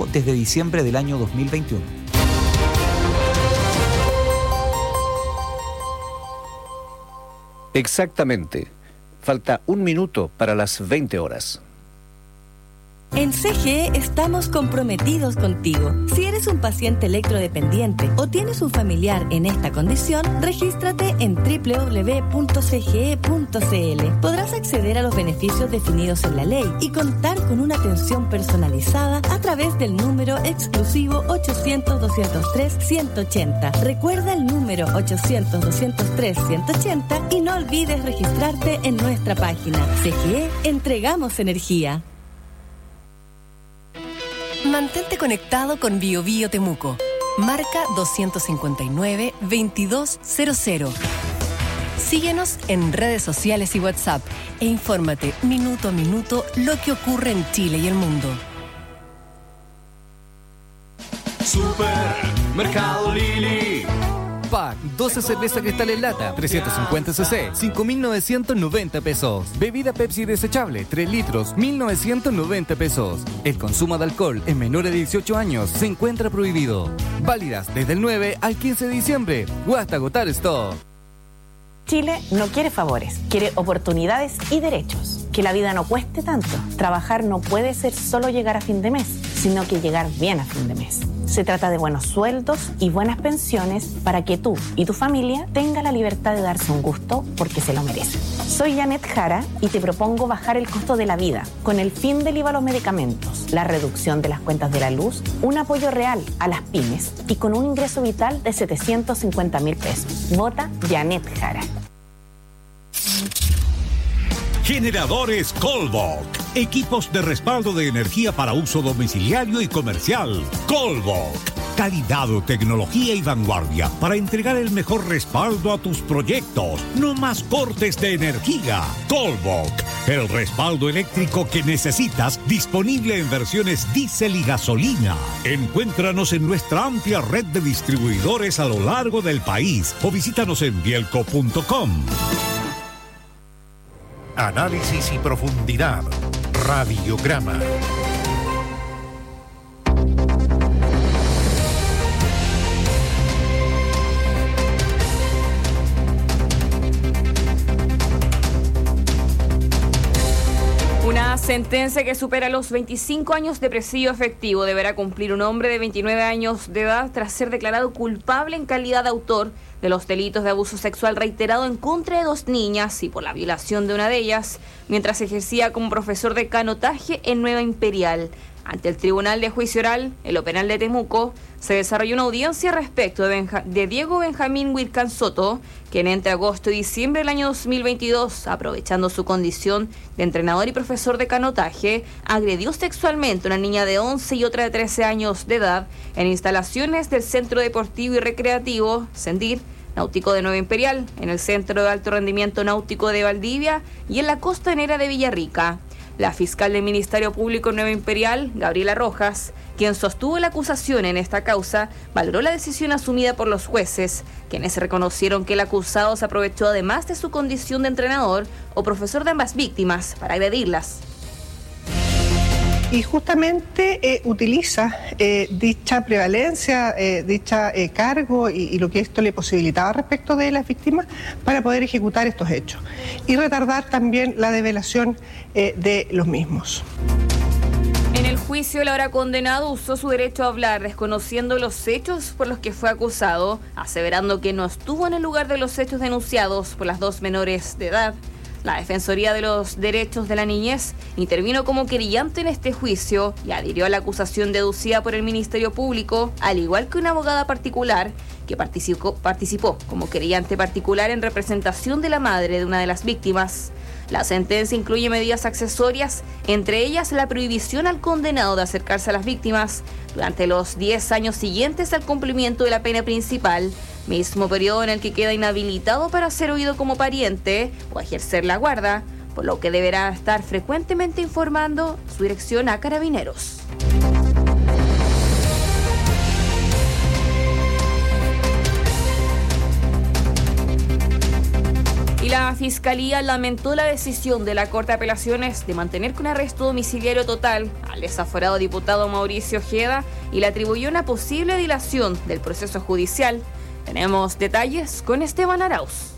desde diciembre del año 2021. Exactamente. Falta 1 minuto para las 20 horas. En CGE estamos comprometidos contigo. Si eres un paciente electrodependiente o tienes un familiar en esta condición, regístrate en www.cge.cl. Podrás acceder a los beneficios definidos en la ley y contar con una atención personalizada a través del número exclusivo 800-203-180. Recuerda el número 800-203-180 y no olvides registrarte en nuestra página. CGE, entregamos energía. Mantente conectado con BioBio Temuco. Marca 259-2200. Síguenos en redes sociales y WhatsApp e infórmate minuto a minuto lo que ocurre en Chile y el mundo. Supermercado Lili. Pack, 12 cerveza cristal en lata, 350 cc, 5.990 pesos. Bebida Pepsi desechable, 3 litros, 1.990 pesos. El consumo de alcohol en menores de 18 años se encuentra prohibido. Válidas desde el 9 al 15 de diciembre o hasta agotar stock. Chile no quiere favores, quiere oportunidades y derechos. Que la vida no cueste tanto. Trabajar no puede ser solo llegar a fin de mes, sino que llegar bien a fin de mes. Se trata de buenos sueldos y buenas pensiones para que tú y tu familia tengan la libertad de darse un gusto porque se lo merecen. Soy Janet Jara y te propongo bajar el costo de la vida con el fin del IVA a los medicamentos, la reducción de las cuentas de la luz, un apoyo real a las pymes y con un ingreso vital de 750.000 pesos. Vota Janet Jara. Generadores Colbok. Equipos de respaldo de energía para uso domiciliario y comercial. Colbok. Calidad, tecnología y vanguardia para entregar el mejor respaldo a tus proyectos. No más cortes de energía. Colbok. El respaldo eléctrico que necesitas, disponible en versiones diésel y gasolina. Encuéntranos en nuestra amplia red de distribuidores a lo largo del país o visítanos en bielco.com. Análisis y profundidad. Radiograma. Una sentencia que supera los 25 años de presidio efectivo deberá cumplir un hombre de 29 años de edad tras ser declarado culpable en calidad de autor de los delitos de abuso sexual reiterado en contra de 2 niñas y por la violación de una de ellas, mientras ejercía como profesor de canotaje en Nueva Imperial. Ante el Tribunal de Juicio Oral, en lo penal de Temuco, se desarrolló una audiencia respecto de Diego Benjamín Huircan Soto, quien entre agosto y diciembre del año 2022, aprovechando su condición de entrenador y profesor de canotaje, agredió sexualmente a una niña de 11 y otra de 13 años de edad en instalaciones del Centro Deportivo y Recreativo Sendir Náutico de Nueva Imperial, en el Centro de Alto Rendimiento Náutico de Valdivia y en la Costanera de Villarrica. La fiscal del Ministerio Público en Nueva Imperial, Gabriela Rojas, quien sostuvo la acusación en esta causa, valoró la decisión asumida por los jueces, quienes reconocieron que el acusado se aprovechó además de su condición de entrenador o profesor de ambas víctimas para agredirlas. Y justamente utiliza dicha prevalencia, dicha cargo y lo que esto le posibilitaba respecto de las víctimas para poder ejecutar estos hechos y retardar también la develación de los mismos. En el juicio, el ahora condenado usó su derecho a hablar, desconociendo los hechos por los que fue acusado, aseverando que no estuvo en el lugar de los hechos denunciados por las 2 menores de edad. La Defensoría de los Derechos de la Niñez intervino como querellante en este juicio y adhirió a la acusación deducida por el Ministerio Público, al igual que una abogada particular que participó como querellante particular en representación de la madre de una de las víctimas. La sentencia incluye medidas accesorias, entre ellas la prohibición al condenado de acercarse a las víctimas durante los 10 años siguientes al cumplimiento de la pena principal, mismo periodo en el que queda inhabilitado para ser oído como pariente o ejercer la guarda, por lo que deberá estar frecuentemente informando su dirección a Carabineros. La Fiscalía lamentó la decisión de la Corte de Apelaciones de mantener con arresto domiciliario total al desaforado diputado Mauricio Ojeda y le atribuyó una posible dilación del proceso judicial. Tenemos detalles con Esteban Arauz.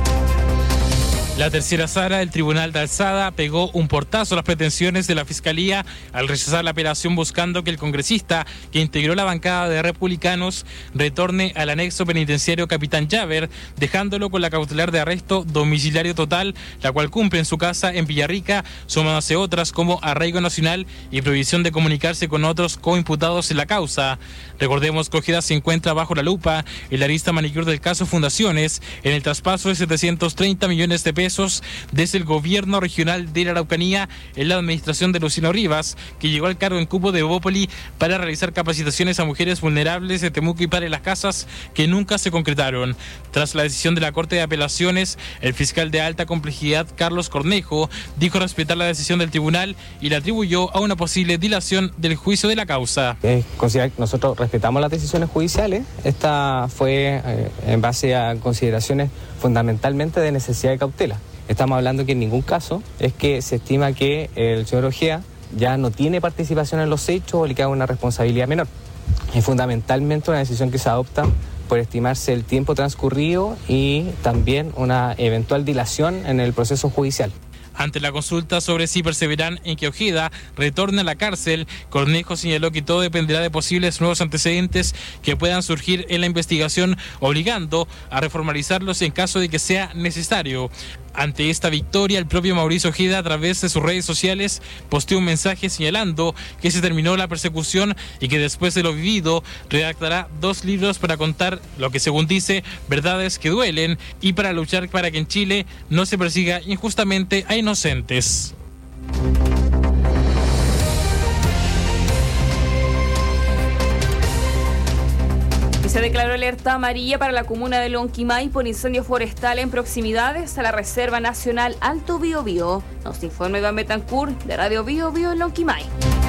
La tercera sala del Tribunal de Alzada pegó un portazo a las pretensiones de la Fiscalía al rechazar la apelación buscando que el congresista que integró la bancada de republicanos retorne al anexo penitenciario Capitán Llaver, dejándolo con la cautelar de arresto domiciliario total, la cual cumple en su casa en Villarrica, sumándose otras como arraigo nacional y prohibición de comunicarse con otros coimputados en la causa. Recordemos que Ojeda se encuentra bajo la lupa en la lista manicure del caso Fundaciones en el traspaso de 730 millones de pesos desde el gobierno regional de la Araucanía en la administración de Luciano Rivas, que llegó al cargo en cupo de Bópoli para realizar capacitaciones a mujeres vulnerables de Temuco y Padre Las Casas que nunca se concretaron. Tras la decisión de la Corte de Apelaciones, el fiscal de alta complejidad Carlos Cornejo dijo respetar la decisión del tribunal y la atribuyó a una posible dilación del juicio de la causa. Nosotros respetamos las decisiones judiciales. Esta fue en base a consideraciones fundamentalmente de necesidad de cautela. Estamos hablando que en ningún caso es que se estima que el señor Ojeda ya no tiene participación en los hechos o le queda una responsabilidad menor. Es fundamentalmente una decisión que se adopta por estimarse el tiempo transcurrido y también una eventual dilación en el proceso judicial. Ante la consulta sobre si perseveran en que Ojeda retorne a la cárcel, Cornejo señaló que todo dependerá de posibles nuevos antecedentes que puedan surgir en la investigación, obligando a reformalizarlos en caso de que sea necesario. Ante esta victoria, el propio Mauricio Ojeda, a través de sus redes sociales, posteó un mensaje señalando que se terminó la persecución y que después de lo vivido redactará 2 libros para contar lo que, según dice, verdades que duelen y para luchar para que en Chile no se persiga injustamente a inocentes. Se declaró alerta amarilla para la comuna de Lonquimay por incendio forestal en proximidades a la Reserva Nacional Alto Biobío. Nos informa Iván Betancourt de Radio Biobío en Lonquimay.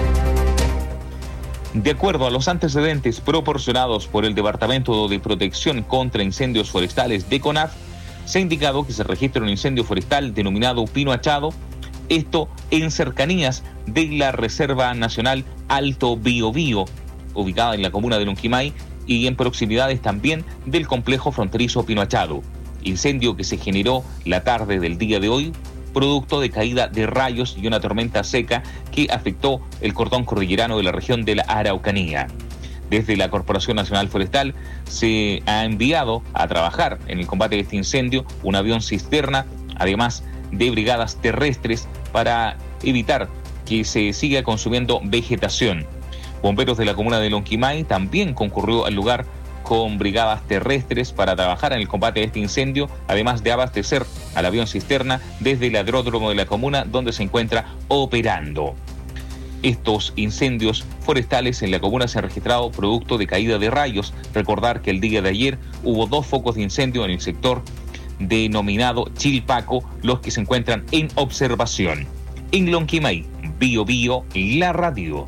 De acuerdo a los antecedentes proporcionados por el Departamento de Protección contra Incendios Forestales de CONAF, se ha indicado que se registra un incendio forestal denominado Pino Achado, esto en cercanías de la Reserva Nacional Alto Biobío, ubicada en la comuna de Lonquimay, y en proximidades también del complejo fronterizo Pino Achado. Incendio que se generó la tarde del día de hoy, producto de caída de rayos y una tormenta seca que afectó el cordón cordillerano de la región de la Araucanía. Desde la Corporación Nacional Forestal se ha enviado a trabajar en el combate de este incendio un avión cisterna, además de brigadas terrestres para evitar que se siga consumiendo vegetación. Bomberos de la comuna de Lonquimay también concurrió al lugar con brigadas terrestres para trabajar en el combate de este incendio, además de abastecer al avión cisterna desde el aeródromo de la comuna donde se encuentra operando. Estos incendios forestales en la comuna se han registrado producto de caída de rayos. Recordar que el día de ayer hubo 2 focos de incendio en el sector denominado Chilpaco, los que se encuentran en observación. En Lonquimay, Bio Bio, la radio.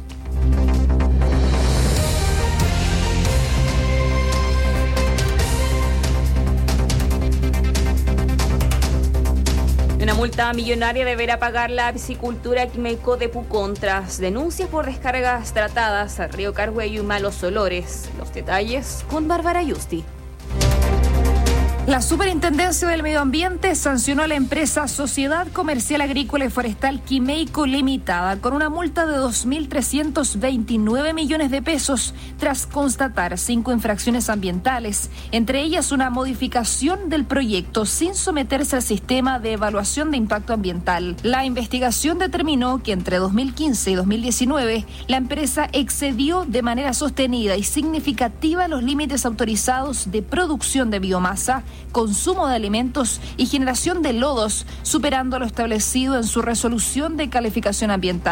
Una multa millonaria deberá pagar la piscicultura Quimeco de Pucón tras denuncias por descargas tratadas al río Carhuello y malos olores. Los detalles con Bárbara Yusti. La Superintendencia del Medio Ambiente sancionó a la empresa Sociedad Comercial Agrícola y Forestal Quimeco Limitada con una multa de 2.329 millones de pesos tras constatar 5 infracciones ambientales, entre ellas una modificación del proyecto sin someterse al sistema de evaluación de impacto ambiental. La investigación determinó que entre 2015 y 2019 la empresa excedió de manera sostenida y significativa los límites autorizados de producción de biomasa, consumo de alimentos y generación de lodos, superando lo establecido en su resolución de calificación ambiental.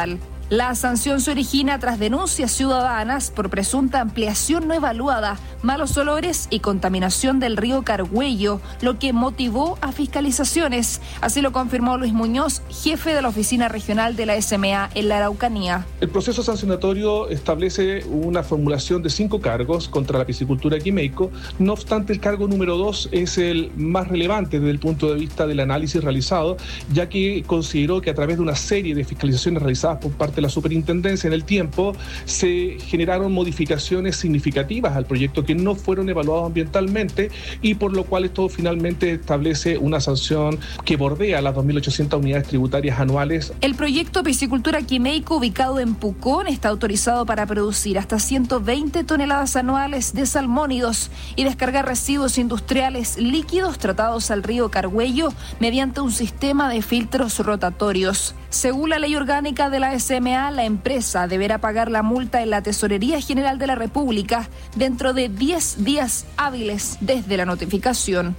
La sanción se origina tras denuncias ciudadanas por presunta ampliación no evaluada, malos olores y contaminación del río Cargüello, lo que motivó a fiscalizaciones. Así lo confirmó Luis Muñoz, jefe de la oficina regional de la SMA en la Araucanía. El proceso sancionatorio establece una formulación de 5 cargos contra la piscicultura Quimeico. No obstante, el cargo número 2 es el más relevante desde el punto de vista del análisis realizado, ya que consideró que a través de una serie de fiscalizaciones realizadas por parte de la superintendencia en el tiempo, se generaron modificaciones significativas al proyecto que no fueron evaluados ambientalmente, y por lo cual esto finalmente establece una sanción que bordea las 2.800 unidades tributarias anuales. El proyecto Piscicultura Quimeico, ubicado en Pucón, está autorizado para producir hasta 120 toneladas anuales de salmónidos y descargar residuos industriales líquidos tratados al río Cargüello mediante un sistema de filtros rotatorios. Según la ley orgánica de la SMA, la empresa deberá pagar la multa en la Tesorería General de la República dentro de 10 días hábiles desde la notificación.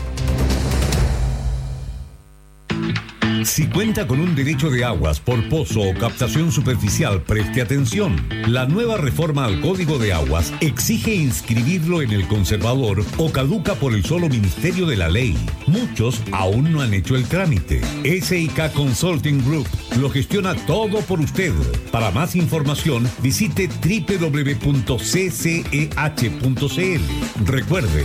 Si cuenta con un derecho de aguas por pozo o captación superficial, preste atención. La nueva reforma al Código de Aguas exige inscribirlo en el conservador o caduca por el solo Ministerio de la Ley. Muchos aún no han hecho el trámite. SIK Consulting Group lo gestiona todo por usted. Para más información, visite www.cceh.cl. Recuerde,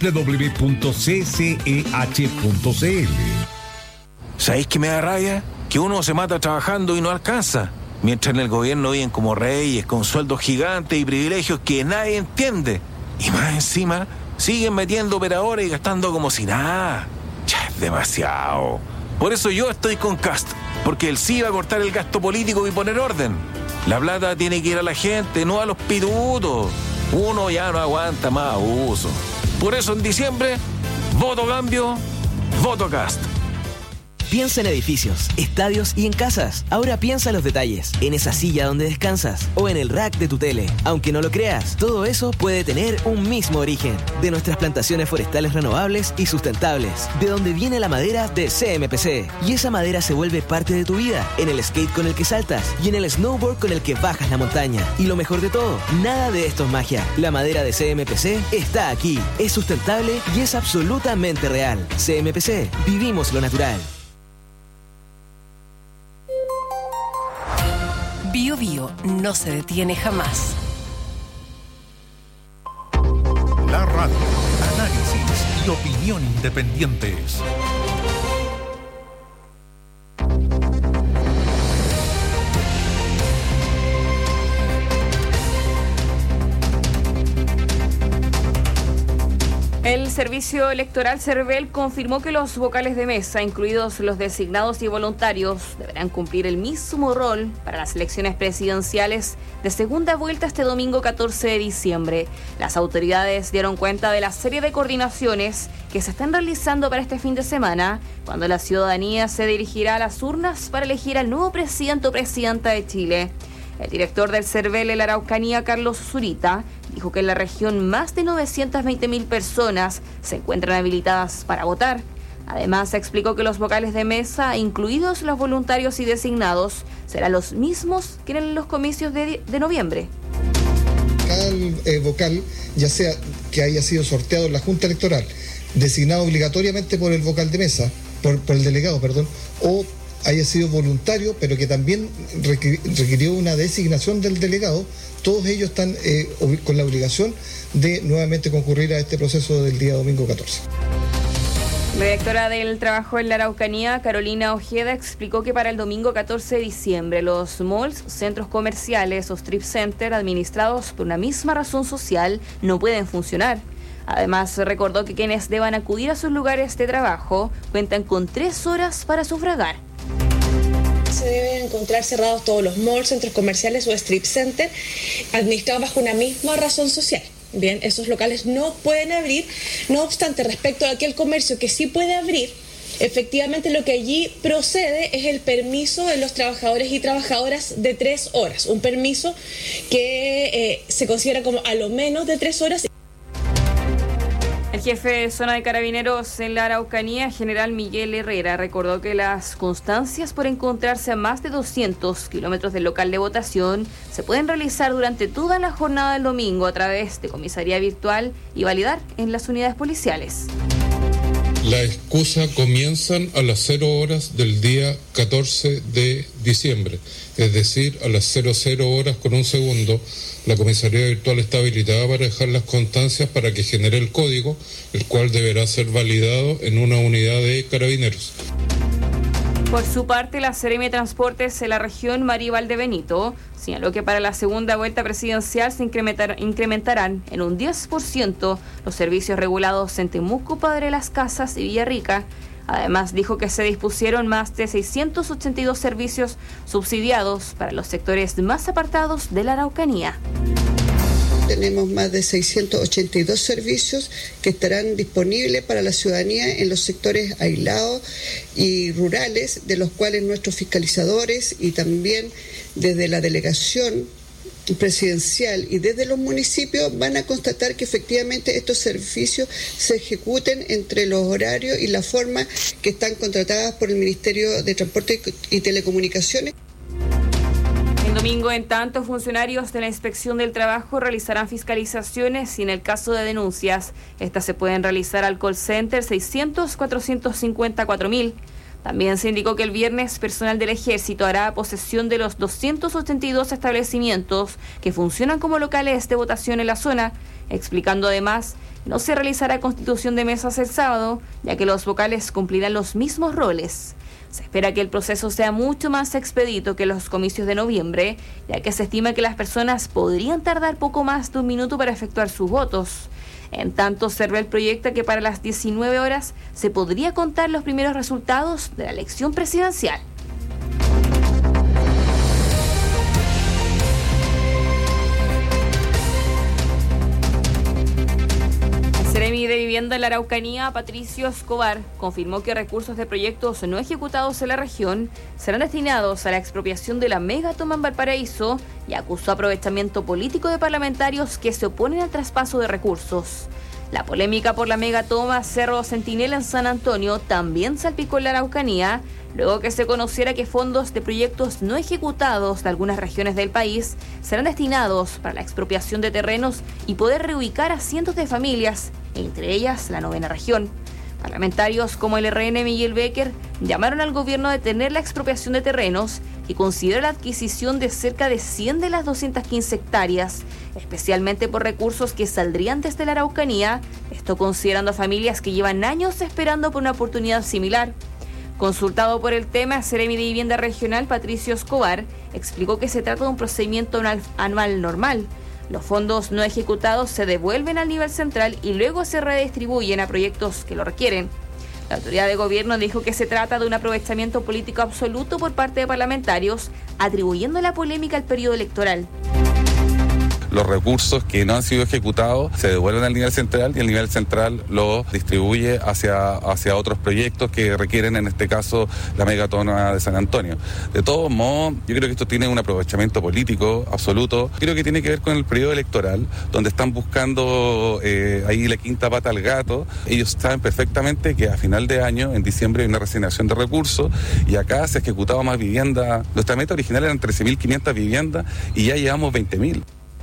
www.cceh.cl. ¿Sabéis qué me da rabia? Que uno se mata trabajando y no alcanza. Mientras en el gobierno viven como reyes, con sueldos gigantes y privilegios que nadie entiende. Y más encima, siguen metiendo operadores y gastando como si nada. Ya es demasiado. Por eso yo estoy con Kast, porque él sí va a cortar el gasto político y poner orden. La plata tiene que ir a la gente, no a los pitutos. Uno ya no aguanta más abuso. Por eso en diciembre, voto cambio, voto Kast. Piensa en edificios, estadios y en casas. Ahora piensa en los detalles, en esa silla donde descansas o en el rack de tu tele. Aunque no lo creas, todo eso puede tener un mismo origen. De nuestras plantaciones forestales renovables y sustentables. De donde viene la madera de CMPC. Y esa madera se vuelve parte de tu vida. En el skate con el que saltas y en el snowboard con el que bajas la montaña. Y lo mejor de todo, nada de esto es magia. La madera de CMPC está aquí. Es sustentable y es absolutamente real. CMPC, vivimos lo natural. Bio Bio no se detiene jamás. La radio, análisis y opinión independientes. El Servicio Electoral CERVEL confirmó que los vocales de mesa, incluidos los designados y voluntarios, deberán cumplir el mismo rol para las elecciones presidenciales de segunda vuelta este domingo 14 de diciembre. Las autoridades dieron cuenta de la serie de coordinaciones que se están realizando para este fin de semana, cuando la ciudadanía se dirigirá a las urnas para elegir al nuevo presidente o presidenta de Chile. El director del CERVEL en la Araucanía, Carlos Zurita, dijo que en la región más de 920.000 personas se encuentran habilitadas para votar. Además, explicó que los vocales de mesa, incluidos los voluntarios y designados, serán los mismos que en los comicios de noviembre. Cada vocal, ya sea que haya sido sorteado en la Junta Electoral, designado obligatoriamente por el vocal de mesa, por el delegado, o haya sido voluntario, pero que también requirió una designación del delegado, todos ellos están con la obligación de nuevamente concurrir a este proceso del día domingo 14. La directora del Trabajo en la Araucanía, Carolina Ojeda, explicó que para el domingo 14 de diciembre los malls, centros comerciales o strip center administrados por una misma razón social no pueden funcionar. Además, recordó que quienes deban acudir a sus lugares de trabajo cuentan con 3 horas para sufragar. Se deben encontrar cerrados todos los malls, centros comerciales o strip center administrados bajo una misma razón social. Bien, esos locales no pueden abrir. No obstante, respecto a aquel comercio que sí puede abrir, efectivamente lo que allí procede es el permiso de los trabajadores y trabajadoras de 3 horas. Un permiso que se considera como a lo menos de 3 horas. El El jefe de zona de Carabineros en la Araucanía, general Miguel Herrera, recordó que las constancias por encontrarse a más de 200 kilómetros del local de votación se pueden realizar durante toda la jornada del domingo a través de comisaría virtual y validar en las unidades policiales. La excusa comienzan a las 0 horas del día 14 de diciembre, es decir, a las 00 horas con un segundo. La comisaría virtual está habilitada para dejar las constancias para que genere el código, el cual deberá ser validado en una unidad de Carabineros. Por su parte, la Seremi de Transportes en la región, María Valdebenito, señaló que para la segunda vuelta presidencial se incrementarán en un 10% los servicios regulados en Temuco, Padre Las Casas y Villarrica. Además, dijo que se dispusieron más de 682 servicios subsidiados para los sectores más apartados de la Araucanía. Tenemos más de 682 servicios que estarán disponibles para la ciudadanía en los sectores aislados y rurales, de los cuales nuestros fiscalizadores y también desde la delegación presidencial y desde los municipios van a constatar que efectivamente estos servicios se ejecuten entre los horarios y la forma que están contratadas por el Ministerio de Transporte y Telecomunicaciones. El domingo, en tanto, funcionarios de la Inspección del Trabajo realizarán fiscalizaciones y en el caso de denuncias, estas se pueden realizar al call center 600-454.000. También se indicó que el viernes personal del Ejército hará posesión de los 282 establecimientos que funcionan como locales de votación en la zona, explicando además que no se realizará constitución de mesas el sábado, ya que los vocales cumplirán los mismos roles. Se espera que el proceso sea mucho más expedito que los comicios de noviembre, ya que se estima que las personas podrían tardar poco más de un minuto para efectuar sus votos. En tanto, Cervel proyecta que para las 19 horas se podría contar los primeros resultados de la elección presidencial. El Seremi de Vivienda en la Araucanía, Patricio Escobar, confirmó que recursos de proyectos no ejecutados en la región serán destinados a la expropiación de la megatoma en Valparaíso y acusó aprovechamiento político de parlamentarios que se oponen al traspaso de recursos. La polémica por la megatoma Cerro Centinela en San Antonio también salpicó en la Araucanía, luego que se conociera que fondos de proyectos no ejecutados de algunas regiones del país serán destinados para la expropiación de terrenos y poder reubicar a cientos de familias, entre ellas la 9ª región. Parlamentarios como el RN Miguel Becker llamaron al gobierno a detener la expropiación de terrenos y considera la adquisición de cerca de 100 de las 215 hectáreas, especialmente por recursos que saldrían desde la Araucanía, esto considerando a familias que llevan años esperando por una oportunidad similar. Consultado por el tema, Seremi de Vivienda Regional, Patricio Escobar, explicó que se trata de un procedimiento anual normal. Los fondos no ejecutados se devuelven al nivel central y luego se redistribuyen a proyectos que lo requieren. La autoridad de gobierno dijo que se trata de un aprovechamiento político absoluto por parte de parlamentarios, atribuyendo la polémica al periodo electoral. Los recursos que no han sido ejecutados se devuelven al nivel central y el nivel central los distribuye hacia otros proyectos que requieren, en este caso, la megatoma de San Antonio. De todos modos, yo creo que esto tiene un aprovechamiento político absoluto. Creo que tiene que ver con el periodo electoral, donde están buscando ahí la quinta pata al gato. Ellos saben perfectamente que a final de año, en diciembre, hay una reasignación de recursos y acá se ha ejecutado más vivienda. Nuestra meta original eran 13.500 viviendas y ya llevamos 20.000.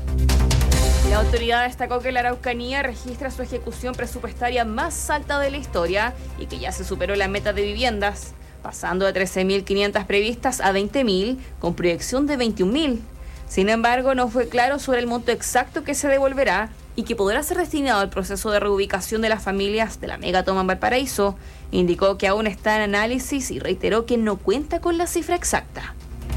La autoridad destacó que la Araucanía registra su ejecución presupuestaria más alta de la historia y que ya se superó la meta de viviendas, pasando de 13.500 previstas a 20.000, con proyección de 21.000. Sin embargo, no fue claro sobre el monto exacto que se devolverá y que podrá ser destinado al proceso de reubicación de las familias de la megatoma en Valparaíso. Indicó que aún está en análisis y reiteró que no cuenta con la cifra exacta.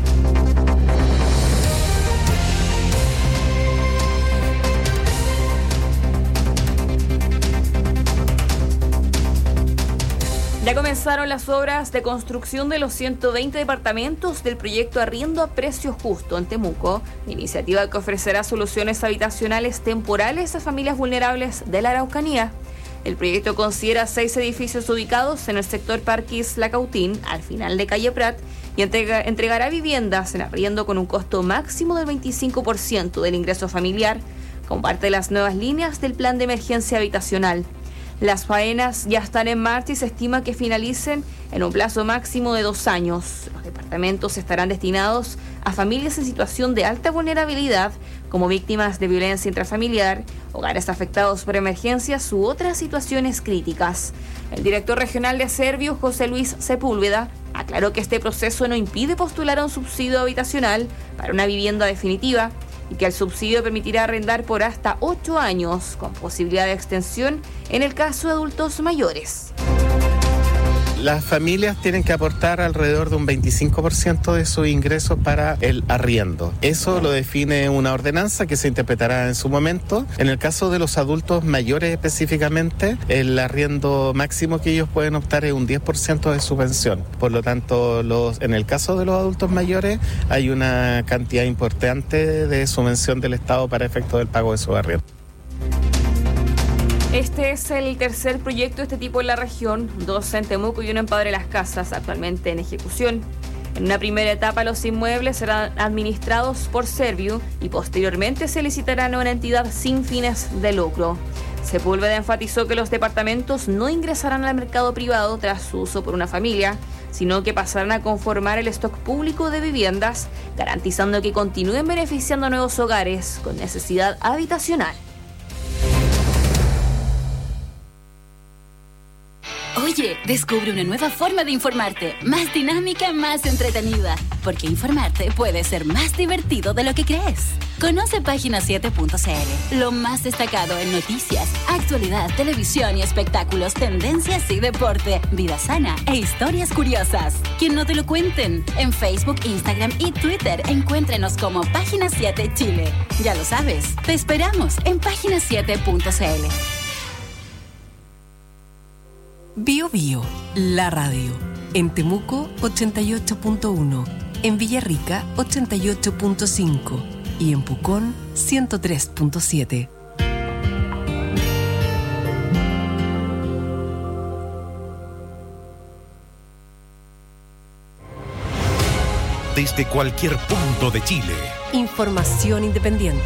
Ya comenzaron las obras de construcción de los 120 departamentos del proyecto Arriendo a Precio Justo en Temuco, iniciativa que ofrecerá soluciones habitacionales temporales a familias vulnerables de la Araucanía. El proyecto considera 6 edificios ubicados en el sector Parque Isla Cautín, al final de calle Prat, y entregará viviendas en arriendo con un costo máximo del 25% del ingreso familiar, como parte de las nuevas líneas del plan de emergencia habitacional. Las faenas ya están en marcha y se estima que finalicen en un plazo máximo de 2 años. Los departamentos estarán destinados a familias en situación de alta vulnerabilidad, como víctimas de violencia intrafamiliar, hogares afectados por emergencias u otras situaciones críticas. El director regional de Servio, José Luis Sepúlveda, aclaró que este proceso no impide postular a un subsidio habitacional para una vivienda definitiva y que el subsidio permitirá arrendar por hasta 8 años, con posibilidad de extensión en el caso de adultos mayores. Las familias tienen que aportar alrededor de un 25% de sus ingresos para el arriendo. Eso lo define una ordenanza que se interpretará en su momento. En el caso de los adultos mayores específicamente, el arriendo máximo que ellos pueden optar es un 10% de su pensión. Por lo tanto, en el caso de los adultos mayores hay una cantidad importante de subvención del Estado para efecto del pago de su arriendo. Este es el tercer proyecto de este tipo en la región, 2 en Temuco y 1 en Padre Las Casas, actualmente en ejecución. En una primera etapa, los inmuebles serán administrados por Servio y posteriormente se licitarán a una entidad sin fines de lucro. Sepúlveda enfatizó que los departamentos no ingresarán al mercado privado tras su uso por una familia, sino que pasarán a conformar el stock público de viviendas, garantizando que continúen beneficiando a nuevos hogares con necesidad habitacional. Oye, descubre una nueva forma de informarte, más dinámica, más entretenida, porque informarte puede ser más divertido de lo que crees. Conoce Página7.cl, lo más destacado en noticias, actualidad, televisión y espectáculos, tendencias y deporte, vida sana e historias curiosas. Que no te lo cuenten. En Facebook, Instagram y Twitter, encuéntrenos como Página 7 Chile. Ya lo sabes, te esperamos en Página7.cl. Bio Bio, la radio. En Temuco 88.1, en Villarrica 88.5 y en Pucón 103.7. Desde cualquier punto de Chile. Información independiente.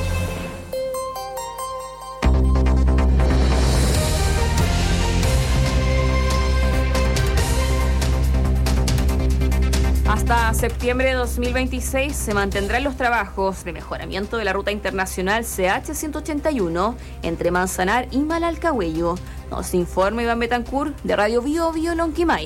Hasta septiembre de 2026 se mantendrán los trabajos de mejoramiento de la ruta internacional CH-181 entre Manzanar y Malalcahuello. Nos informa Iván Betancourt de Radio Bio Bio Lonquimay.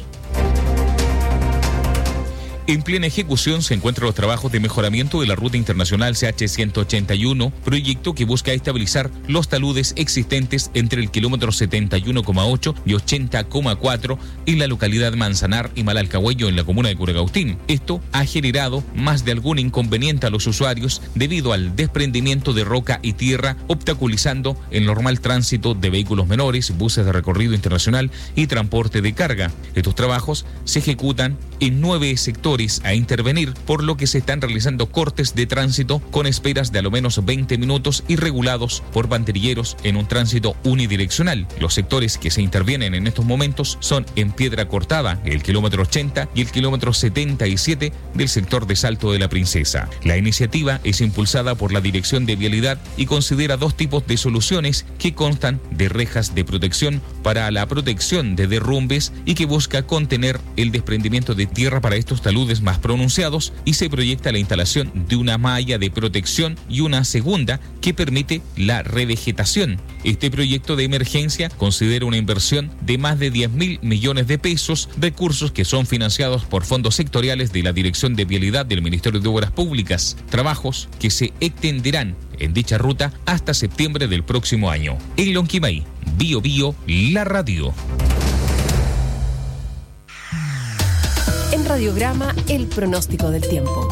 En plena ejecución se encuentran los trabajos de mejoramiento de la ruta internacional CH-181, proyecto que busca estabilizar los taludes existentes entre el kilómetro 71,8 y 80,4 en la localidad de Manzanar y Malalcahuello en la comuna de Curacautín. Esto ha generado más de algún inconveniente a los usuarios debido al desprendimiento de roca y tierra, obstaculizando el normal tránsito de vehículos menores, buses de recorrido internacional y transporte de carga. Estos trabajos se ejecutan en 9 sectores a intervenir, por lo que se están realizando cortes de tránsito con esperas de a lo menos 20 minutos y regulados por banderilleros en un tránsito unidireccional. Los sectores que se intervienen en estos momentos son en Piedra Cortada, el kilómetro 80 y el kilómetro 77 del sector de Salto de la Princesa. La iniciativa es impulsada por la Dirección de Vialidad y considera 2 tipos de soluciones que constan de rejas de protección para la protección de derrumbes y que busca contener el desprendimiento de tierra para estos taludes más pronunciados, y se proyecta la instalación de una malla de protección y una segunda que permite la revegetación. Este proyecto de emergencia considera una inversión de más de 10.000 millones de pesos, recursos que son financiados por fondos sectoriales de la Dirección de Vialidad del Ministerio de Obras Públicas, trabajos que se extenderán en dicha ruta hasta septiembre del próximo año. En Lonquimay, Bio Bio, la radio. En Radiograma, el pronóstico del tiempo.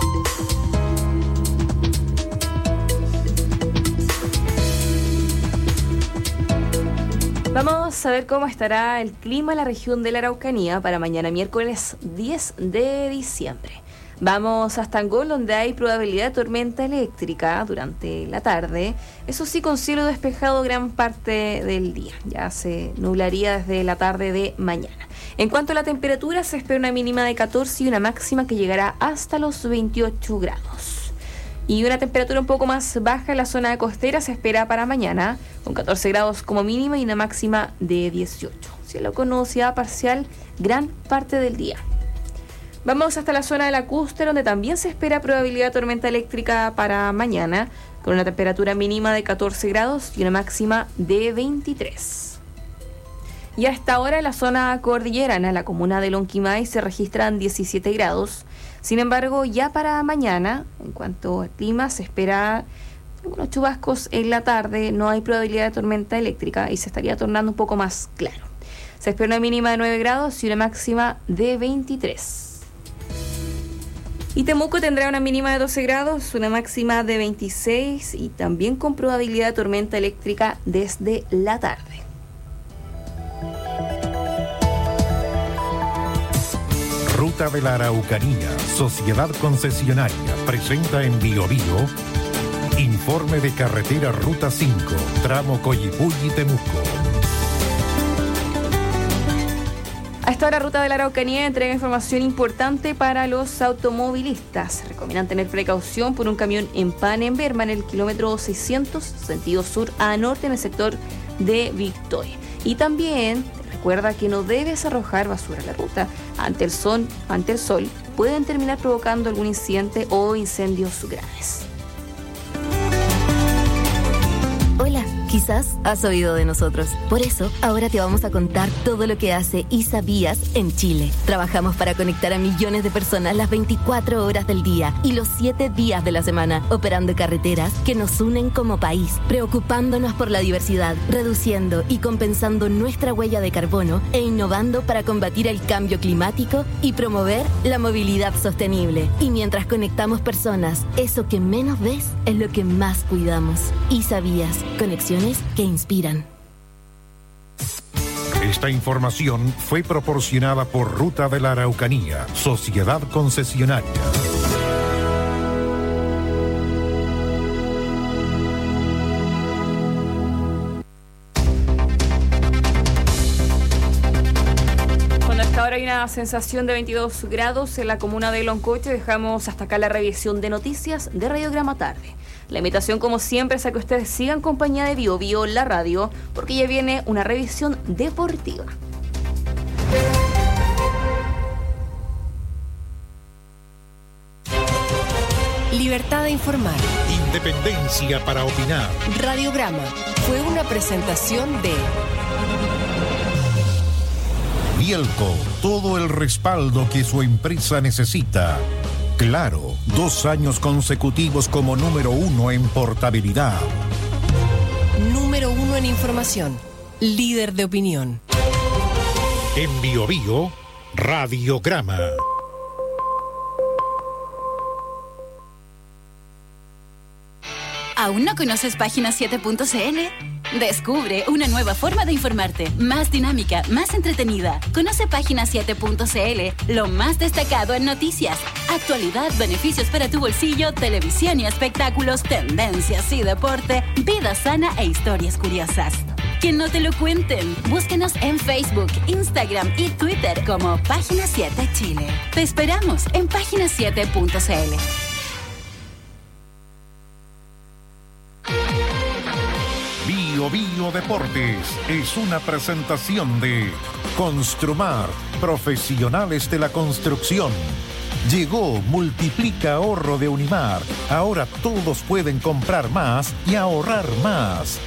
Vamos a ver cómo estará el clima en la región de la Araucanía para mañana miércoles 10 de diciembre. Vamos hasta Angol, donde hay probabilidad de tormenta eléctrica durante la tarde. Eso sí, con cielo despejado gran parte del día. Ya se nublaría desde la tarde de mañana. En cuanto a la temperatura, se espera una mínima de 14 y una máxima que llegará hasta los 28 grados. Y una temperatura un poco más baja en la zona costera se espera para mañana, con 14 grados como mínima y una máxima de 18. Cielo con nubosidad parcial gran parte del día. Vamos hasta la zona de la costa, donde también se espera probabilidad de tormenta eléctrica para mañana, con una temperatura mínima de 14 grados y una máxima de 23. Y hasta ahora en la zona cordillerana, en la comuna de Lonquimay, se registran 17 grados. Sin embargo, ya para mañana, en cuanto al clima, se espera algunos chubascos en la tarde, no hay probabilidad de tormenta eléctrica y se estaría tornando un poco más claro. Se espera una mínima de 9 grados y una máxima de 23. Y Temuco tendrá una mínima de 12 grados, una máxima de 26 y también con probabilidad de tormenta eléctrica desde la tarde. Ruta de la Araucanía, Sociedad Concesionaria, presenta en Biobío informe de carretera Ruta 5, tramo Coyipulli-Temuco. A esta hora, Ruta de la Araucanía entrega información importante para los automovilistas. Recomiendan tener precaución por un camión en pan en Berma, en el kilómetro 600, sentido sur a norte, en el sector de Victoria. Y también recuerda que no debes arrojar basura a la ruta. Ante el sol pueden terminar provocando algún incidente o incendios graves. Hola, quizás has oído de nosotros. Por eso, ahora te vamos a contar todo lo que hace ISA Vías en Chile. Trabajamos para conectar a millones de personas las 24 horas del día y los 7 días de la semana, operando carreteras que nos unen como país, preocupándonos por la diversidad, reduciendo y compensando nuestra huella de carbono e innovando para combatir el cambio climático y promover la movilidad sostenible. Y mientras conectamos personas, eso que menos ves es lo que más cuidamos. ISA Vías. Conexiones que inspiran. Esta información fue proporcionada por Ruta de la Araucanía, Sociedad Concesionaria. Cuando hasta ahora hay una sensación de 22 grados en la comuna de Loncoche, dejamos hasta acá la revisión de noticias de Radiograma Tarde. La invitación, como siempre, es a que ustedes sigan compañía de Biobío, la radio, porque ya viene una revisión deportiva. Libertad de informar. Independencia para opinar. Radiograma fue una presentación de Bielco, todo el respaldo que su empresa necesita. Claro, 2 años consecutivos como número 1 en portabilidad. Número 1 en información. Líder de opinión. En Biobío, Radiograma. ¿Aún no conoces Página7.cl? Descubre una nueva forma de informarte, más dinámica, más entretenida. Conoce Página7.cl, lo más destacado en noticias, actualidad, beneficios para tu bolsillo, televisión y espectáculos, tendencias y deporte, vida sana e historias curiosas. Que no te lo cuenten. Búsquenos en Facebook, Instagram y Twitter como Página 7 Chile. Te esperamos en Página7.cl. Biobío Deportes es una presentación de Construmar, profesionales de la construcción. Llegó Multiplica Ahorro de Unimar. Ahora todos pueden comprar más y ahorrar más.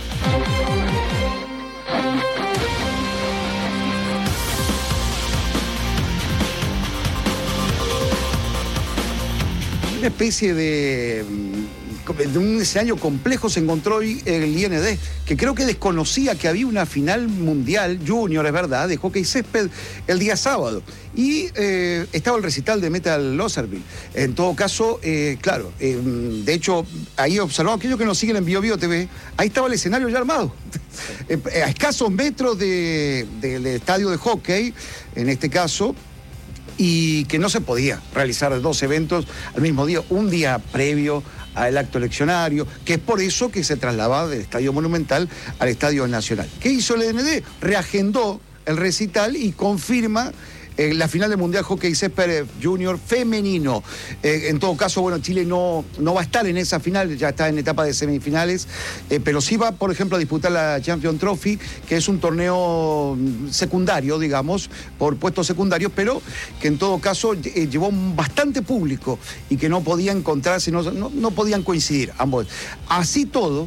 Una especie de un escenario complejo se encontró hoy el IND, que creo que desconocía que había una final mundial junior, es verdad, de hockey césped el día sábado. Y estaba el recital de Metal Loserville. En todo caso, claro, de hecho, ahí observamos aquellos que nos siguen en Biobío TV, ahí estaba el escenario ya armado. A escasos metros del estadio de hockey, en este caso, y que no se podía realizar 2 eventos al mismo día, un día previo al acto eleccionario, que es por eso que se trasladaba del Estadio Monumental al Estadio Nacional. ¿Qué hizo el END? Reagendó el recital y confirma la final del Mundial Hockey Césped Junior femenino. En todo caso, bueno, Chile no va a estar en esa final, ya está en etapa de semifinales, pero sí va, por ejemplo, a disputar la Champions Trophy, que es un torneo secundario, digamos, por puestos secundarios, pero que en todo caso llevó bastante público y que no podía encontrarse, no podían coincidir ambos. Así todo,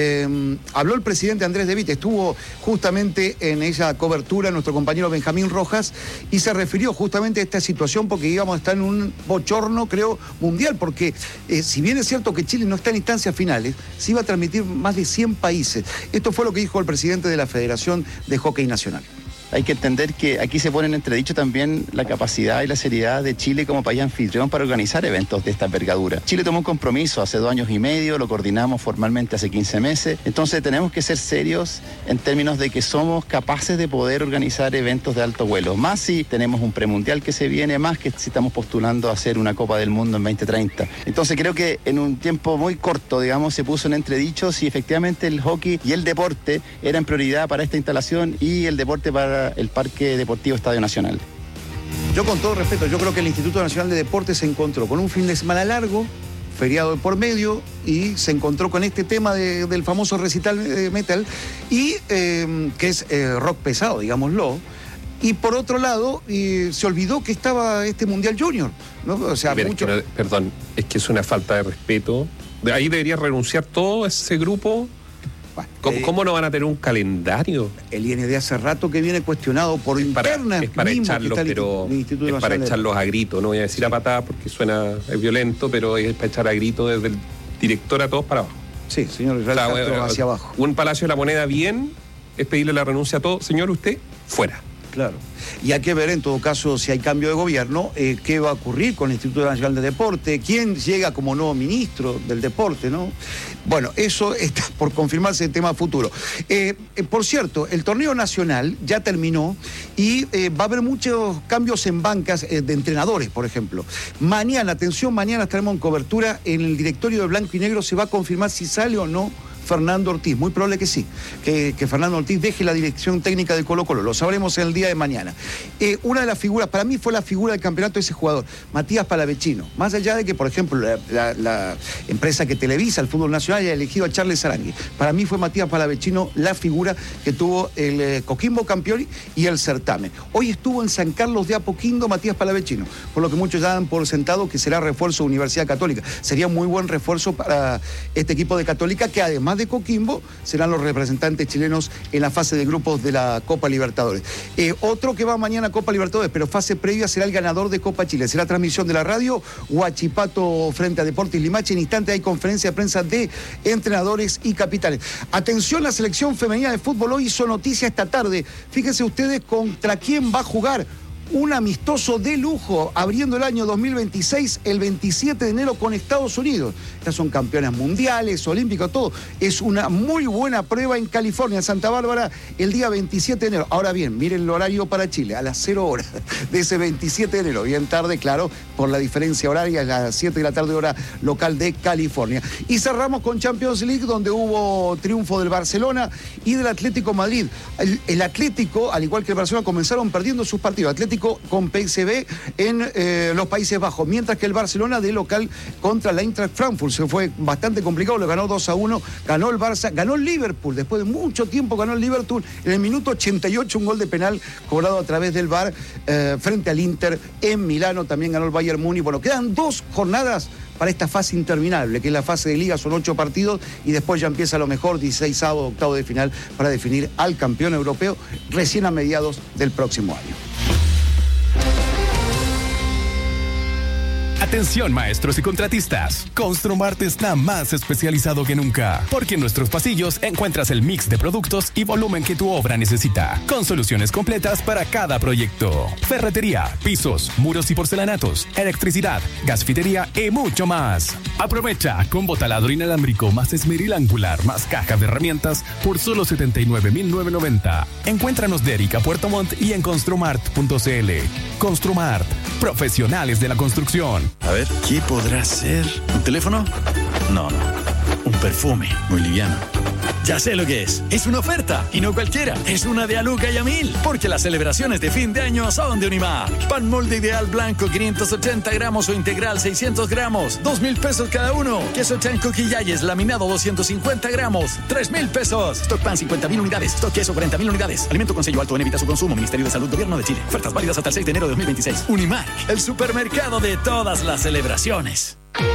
habló el presidente Andrés De Vite, estuvo justamente en esa cobertura nuestro compañero Benjamín Rojas y se refirió justamente a esta situación porque íbamos a estar en un bochorno, creo, mundial, porque si bien es cierto que Chile no está en instancias finales, se iba a transmitir más de 100 países. Esto fue lo que dijo el presidente de la Federación de Hockey Nacional. Hay que entender que aquí se pone en entredicho también la capacidad y la seriedad de Chile como país anfitrión para organizar eventos de esta envergadura. Chile tomó un compromiso hace 2 años y medio, lo coordinamos formalmente hace 15 meses, entonces tenemos que ser serios en términos de que somos capaces de poder organizar eventos de alto vuelo, más si tenemos un premundial que se viene, más que si estamos postulando a hacer una Copa del Mundo en 2030. Entonces creo que en un tiempo muy corto, digamos, se puso en entredicho si efectivamente el hockey y el deporte eran prioridad para esta instalación y el deporte para el Parque Deportivo Estadio Nacional. Yo, con todo respeto, yo creo que el Instituto Nacional de Deportes se encontró con un fin de semana largo, feriado por medio, y se encontró con este tema del famoso recital metal, y que es rock pesado, digámoslo. Y por otro lado, se olvidó que estaba este Mundial Junior, ¿no? O sea, perdón, es que es una falta de respeto. De ahí debería renunciar todo ese grupo. ¿Cómo no van a tener un calendario? El IND hace rato que viene cuestionado por internas. Es para echarlos, pero es para echarlos a grito. No voy a decir a patadas porque es violento, pero es para echar a grito desde el director a todos para abajo. Sí, señor Israel Castro, hacia abajo. Un Palacio de la Moneda bien es pedirle la renuncia a todos. Señor, usted, fuera. Claro. Y hay que ver en todo caso si hay cambio de gobierno, qué va a ocurrir con el Instituto Nacional de Deporte, quién llega como nuevo ministro del deporte, ¿no? Bueno, eso está por confirmarse el tema futuro. Por cierto, el torneo nacional ya terminó y va a haber muchos cambios en bancas de entrenadores, por ejemplo. Mañana, atención, mañana estaremos en cobertura en el directorio de Blanco y Negro, se va a confirmar si sale o no Fernando Ortiz, muy probable que sí, que Fernando Ortiz deje la dirección técnica de Colo-Colo, lo sabremos en el día de mañana. Una de las figuras, para mí fue la figura del campeonato ese jugador, Matías Palavecino, más allá de que, por ejemplo, la empresa que televisa el fútbol nacional haya elegido a Charles Arangui, para mí fue Matías Palavecino la figura que tuvo el Coquimbo campeón y el certamen. Hoy estuvo en San Carlos de Apoquindo Matías Palavecino, por lo que muchos ya dan por sentado que será refuerzo de Universidad Católica. Sería muy buen refuerzo para este equipo de Católica, que además de Coquimbo serán los representantes chilenos en la fase de grupos de la Copa Libertadores. Otro que va mañana a Copa Libertadores, pero fase previa, será el ganador de Copa Chile. Será transmisión de la radio, Huachipato frente a Deportes Limache. En instante hay conferencia de prensa de entrenadores y capitanes. Atención, la selección femenina de fútbol hoy hizo noticia esta tarde. Fíjense ustedes contra quién va a jugar. Un amistoso de lujo, abriendo el año 2026, el 27 de enero con Estados Unidos. Estas son campeonas mundiales, olímpicos, todo. Es una muy buena prueba en California, en Santa Bárbara, el día 27 de enero. Ahora bien, miren el horario para Chile, a las 0 horas de ese 27 de enero. Bien tarde, claro, por la diferencia horaria, a las 7 de la tarde, hora local de California. Y cerramos con Champions League, donde hubo triunfo del Barcelona y del Atlético Madrid. El Atlético, al igual que el Barcelona, comenzaron perdiendo sus partidos. Atlético con PSV en los Países Bajos, mientras que el Barcelona de local contra el Eintracht Frankfurt se fue bastante complicado, lo ganó 2-1, ganó el Barça, ganó el Liverpool, después de mucho tiempo ganó el Liverpool, en el minuto 88 un gol de penal cobrado a través del VAR frente al Inter en Milano, también ganó el Bayern Múnich. Bueno, quedan 2 jornadas para esta fase interminable, que es la fase de liga, son 8 partidos y después ya empieza lo mejor, 16 sábado, octavo de final, para definir al campeón europeo recién a mediados del próximo año. Atención, maestros y contratistas. Construmart está más especializado que nunca, porque en nuestros pasillos encuentras el mix de productos y volumen que tu obra necesita, con soluciones completas para cada proyecto. Ferretería, pisos, muros y porcelanatos, electricidad, gasfitería y mucho más. Aprovecha combo taladro inalámbrico más esmeril angular más caja de herramientas por solo $79,990. Encuéntranos de Erika Puerto Montt y en construmart.cl. Construmart, profesionales de la construcción. A ver, ¿qué podrá ser? ¿Un teléfono? No. Un perfume, muy liviano. Ya sé lo que es. Es una oferta, y no cualquiera. Es una de Aluca y a 1000, porque las celebraciones de fin de año son de Unimark. Pan molde ideal blanco 580 gramos o integral 600 gramos, 2,000 pesos cada uno. Queso Chanco Quillayes laminado 250 gramos, 3,000 pesos. Stock pan 50,000 unidades. Stock queso 40,000 unidades. Alimento con sello alto en evita su consumo. Ministerio de Salud, Gobierno de Chile. Ofertas válidas hasta el 6 de enero de 2026. Unimark, el supermercado de todas las celebraciones.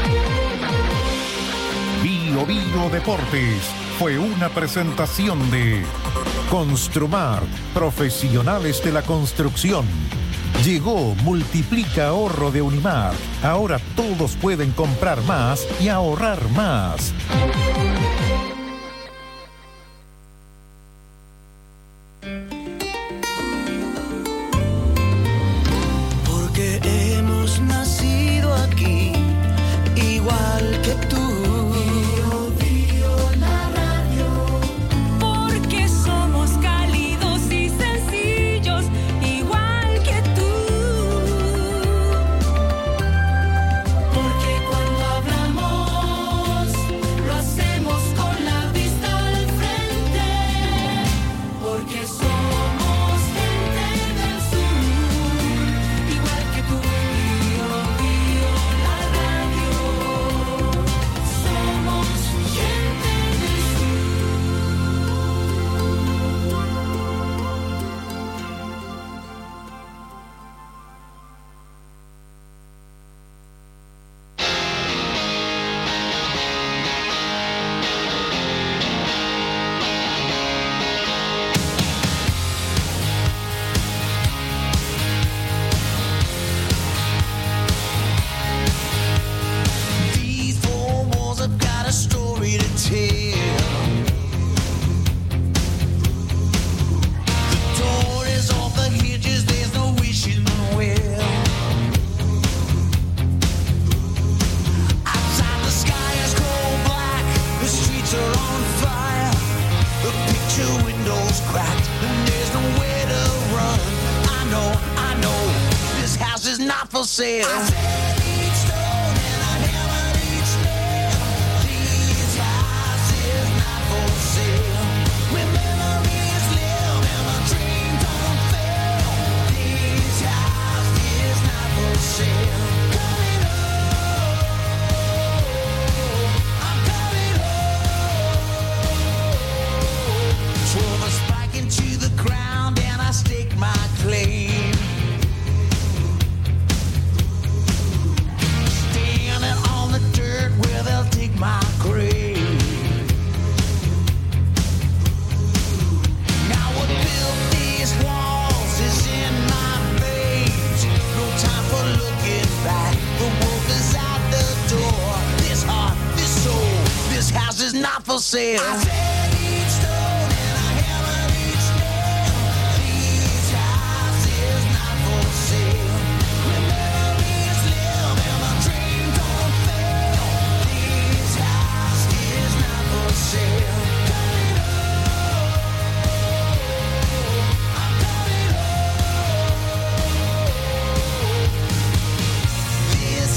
Bio Bio Deportes fue una presentación de Construmar, profesionales de la construcción. Llegó Multiplica Ahorro de Unimar. Ahora todos pueden comprar más y ahorrar más. Porque hemos nacido aquí, igual que tú.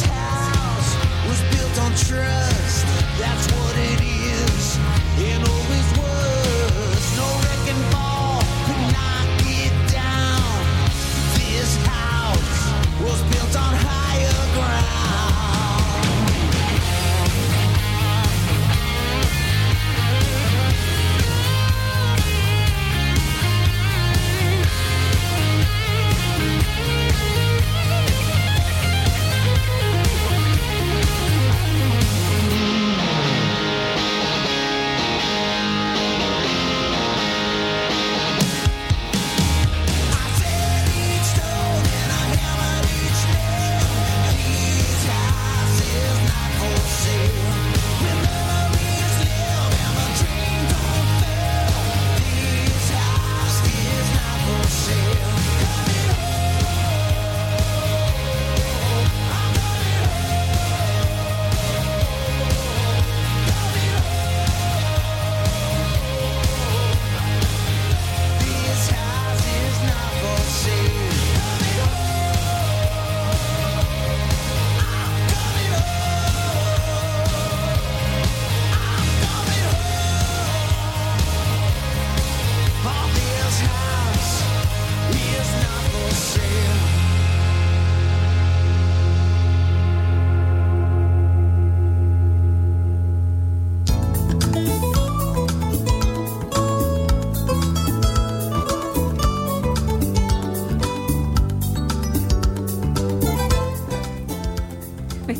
Trust, that's what it is. And over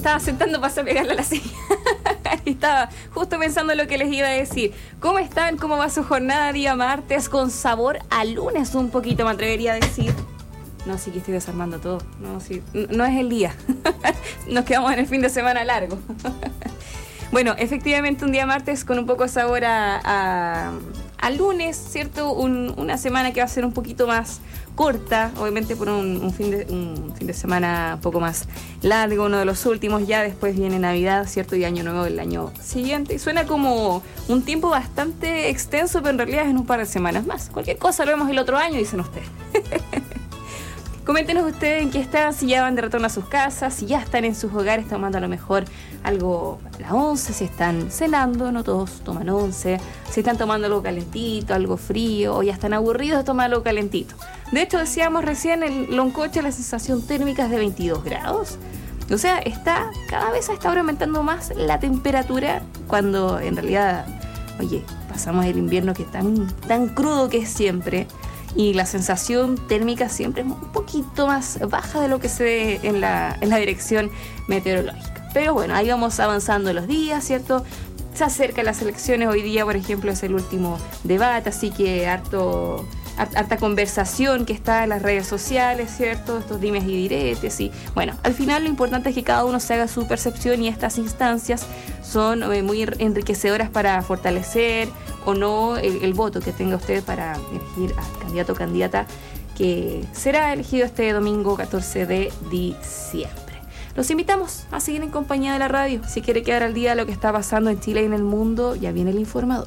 estaba sentando para pegarle a la silla. Estaba justo pensando lo que les iba a decir. ¿Cómo están? ¿Cómo va su jornada día martes? Con sabor a lunes un poquito, me atrevería a decir. No, sí que estoy desarmando todo. No, sí, no es el día. Nos quedamos en el fin de semana largo. Bueno, efectivamente un día martes con un poco de sabor a lunes, ¿cierto? Una semana que va a ser un poquito más corta, obviamente por un fin de semana un poco más largo, uno de los últimos, ya después viene Navidad, ¿cierto? Y Año Nuevo del año siguiente. Y suena como un tiempo bastante extenso, pero en realidad es en un par de semanas más. Cualquier cosa lo vemos el otro año, dicen ustedes. Coméntenos ustedes en qué están, si ya van de retorno a sus casas, si ya están en sus hogares tomando a lo mejor algo a las 11, si están cenando, no todos toman 11, si están tomando algo calentito, algo frío, o ya están aburridos de tomar algo calentito. De hecho, decíamos recién, en Loncoche la sensación térmica es de 22 grados. O sea, cada vez está aumentando más la temperatura cuando en realidad, oye, pasamos el invierno que es tan crudo que es siempre. Y la sensación térmica siempre es un poquito más baja de lo que se ve en la dirección meteorológica. Pero bueno, ahí vamos avanzando los días, ¿cierto? Se acercan las elecciones, hoy día, por ejemplo, es el último debate, así que harta conversación que está en las redes sociales, ¿cierto? Estos dimes y diretes. Y bueno, al final lo importante es que cada uno se haga su percepción y estas instancias son muy enriquecedoras para fortalecer o no el voto que tenga usted para elegir al candidato o candidata que será elegido este domingo 14 de diciembre. Los invitamos a seguir en compañía de la radio. Si quiere quedar al día de lo que está pasando en Chile y en el mundo, ya viene el informador.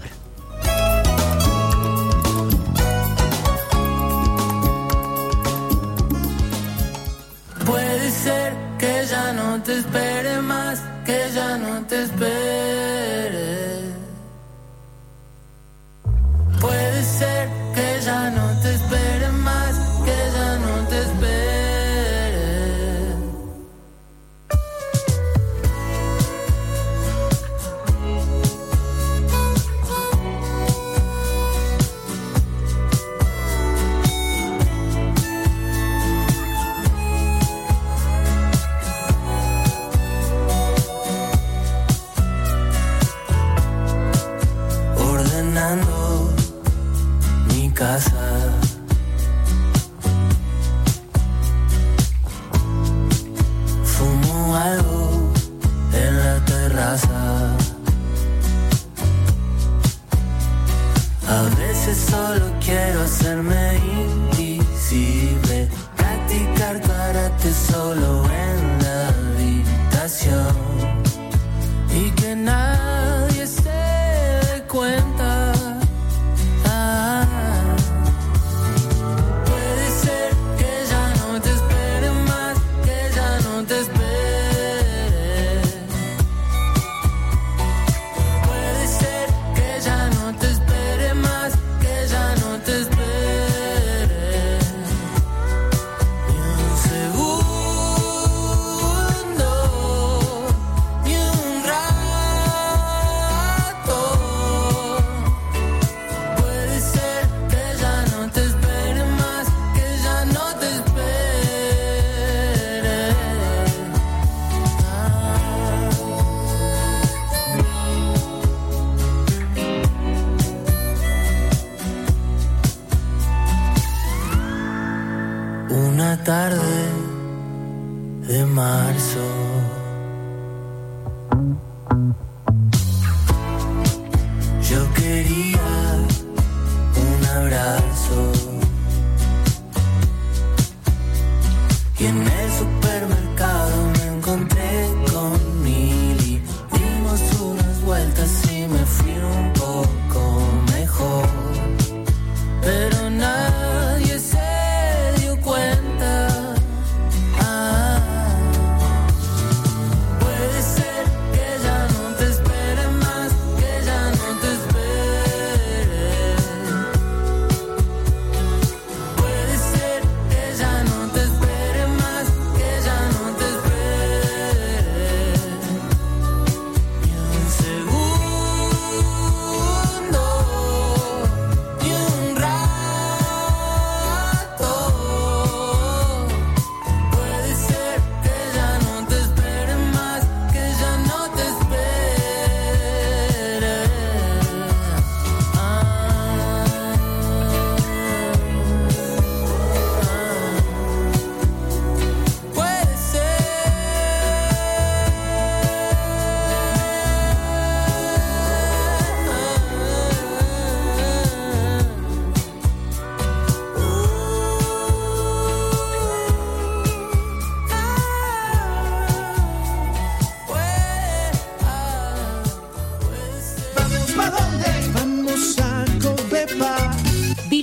Puede ser que ya no te espere más, que ya no te espere. Puede ser que ya no te espere más, que ya no te espere. Mi casa, fumo algo en la terraza. A veces solo quiero hacerme invisible, practicar karate solo en la habitación y que nadie se dé cuenta. Tarde de marzo, yo quería un abrazo y en el supermercado me encontré con Mili, dimos unas vueltas y me fui un poco mejor, pero nadie se dio cuenta.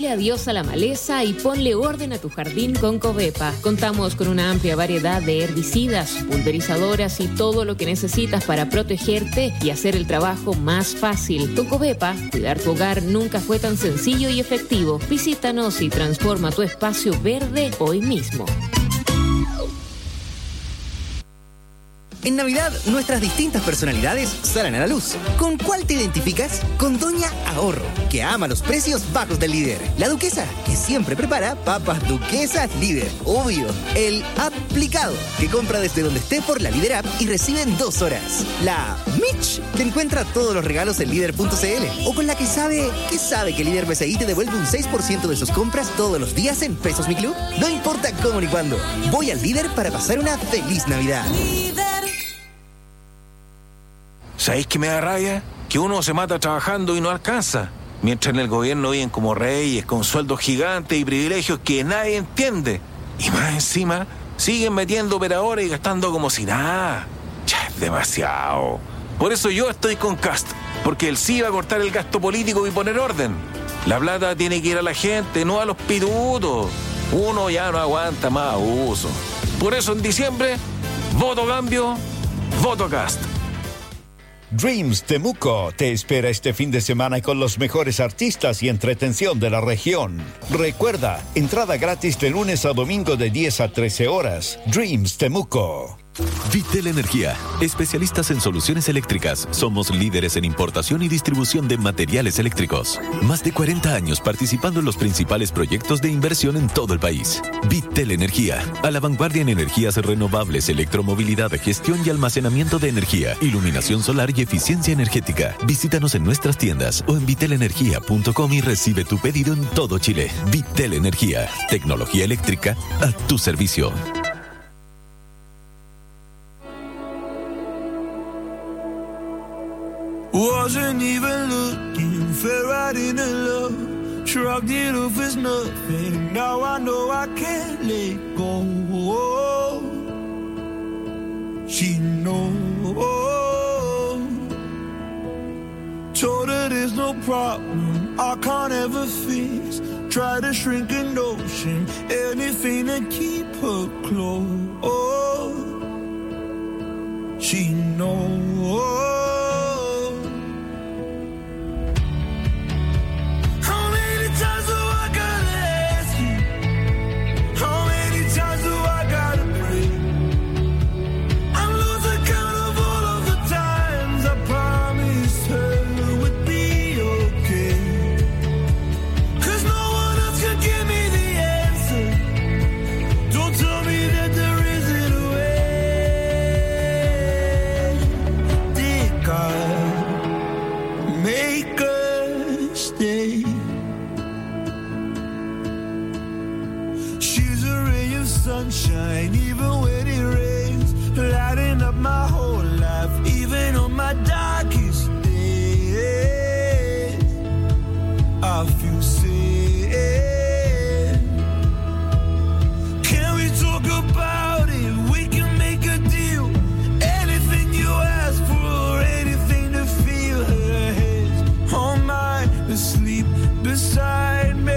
Dile adiós a la maleza y ponle orden a tu jardín con Covepa. Contamos con una amplia variedad de herbicidas, pulverizadoras y todo lo que necesitas para protegerte y hacer el trabajo más fácil. Con Covepa, cuidar tu hogar nunca fue tan sencillo y efectivo. Visítanos y transforma tu espacio verde hoy mismo. En Navidad, nuestras distintas personalidades salen a la luz. ¿Con cuál te identificas? Con Doña Ahorro, que ama los precios bajos del Líder. La Duquesa, que siempre prepara papas duquesas Líder. Obvio. El Aplicado, que compra desde donde esté por la Líder App y recibe en 2 horas. La Mitch, que encuentra todos los regalos en Líder.cl. O con la que sabe que Líder BCI te devuelve un 6% de sus compras todos los días en Pesos Mi Club. No importa cómo ni cuándo. Voy al Líder para pasar una feliz Navidad. ¿Sabéis qué me da rabia? Que uno se mata trabajando y no alcanza. Mientras en el gobierno viven como reyes, con sueldos gigantes y privilegios que nadie entiende. Y más encima, siguen metiendo operadores y gastando como si nada. Ya es demasiado. Por eso yo estoy con Kast, porque él sí va a cortar el gasto político y poner orden. La plata tiene que ir a la gente, no a los pitutos. Uno ya no aguanta más abuso. Por eso en diciembre, voto cambio, voto Kast. Dreams Temuco te espera este fin de semana con los mejores artistas y entretención de la región. Recuerda, entrada gratis de lunes a domingo de 10 a 13 horas. Dreams Temuco. Vitel Energía, especialistas en soluciones eléctricas. Somos líderes en importación y distribución de materiales eléctricos. Más de 40 años participando en los principales proyectos de inversión en todo el país. Vitel Energía, a la vanguardia en energías renovables, electromovilidad, gestión y almacenamiento de energía, iluminación solar y eficiencia energética. Visítanos en nuestras tiendas o en vitelenergia.com y recibe tu pedido en todo Chile. Vitel Energía, tecnología eléctrica a tu servicio. Wasn't even looking, fell right into love. Shrugged it off as nothing. Now I know I can't let go. She knows. Told her there's no problem I can't ever fix. Try to shrink an ocean, anything to keep her close. She knows. Sunshine, even when it rains, lighting up my whole life, even on my darkest days. I feel safe. Can we talk about it? We can make a deal. Anything you ask for, anything to feel. Her head's on mine, asleep beside me.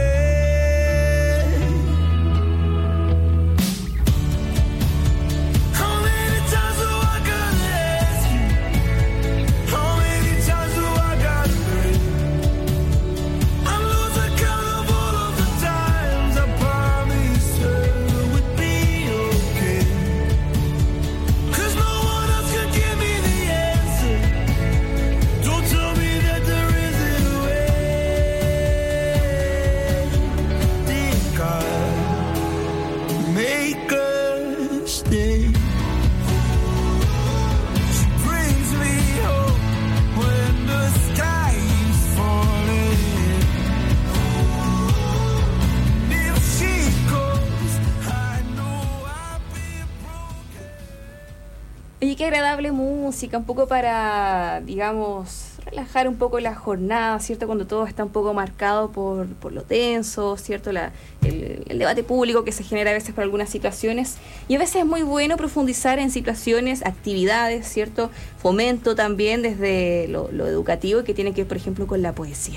Qué agradable música, un poco para, digamos, relajar un poco la jornada, ¿cierto? Cuando todo está un poco marcado por lo tenso, ¿cierto? El debate público que se genera a veces por algunas situaciones. Y a veces es muy bueno profundizar en situaciones, actividades, ¿cierto? Fomento también desde lo educativo, que tiene que ver, por ejemplo, con la poesía.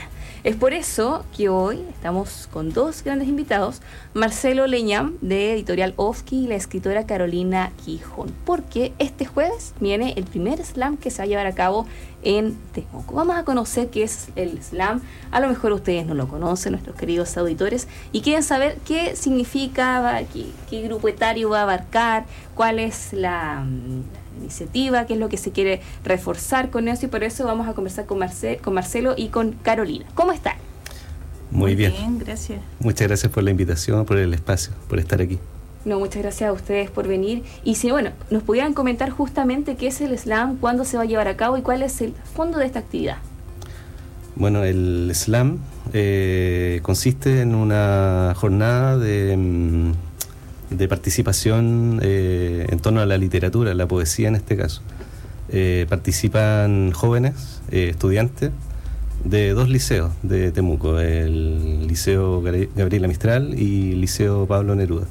Es por eso que hoy estamos con dos grandes invitados, Marcelo Leñam, de Editorial Ofki, y la escritora Carolina Gijón, porque este jueves viene el primer slam que se va a llevar a cabo en Temuco. Vamos a conocer qué es el slam. A lo mejor ustedes no lo conocen, nuestros queridos auditores, y quieren saber qué significa, qué grupo etario va a abarcar, cuál es la iniciativa, qué es lo que se quiere reforzar con eso, y por eso vamos a conversar con Marcelo y con Carolina. ¿Cómo están? Muy bien, gracias. Muchas gracias por la invitación, por el espacio, por estar aquí. No, muchas gracias a ustedes por venir. Y si, bueno, nos pudieran comentar justamente qué es el slam, cuándo se va a llevar a cabo y cuál es el fondo de esta actividad. Bueno, el slam consiste en una jornada de participación en torno a la literatura, la poesía en este caso. Participan jóvenes, estudiantes de dos liceos de Temuco, el Liceo Gabriela Mistral y Liceo Pablo Neruda.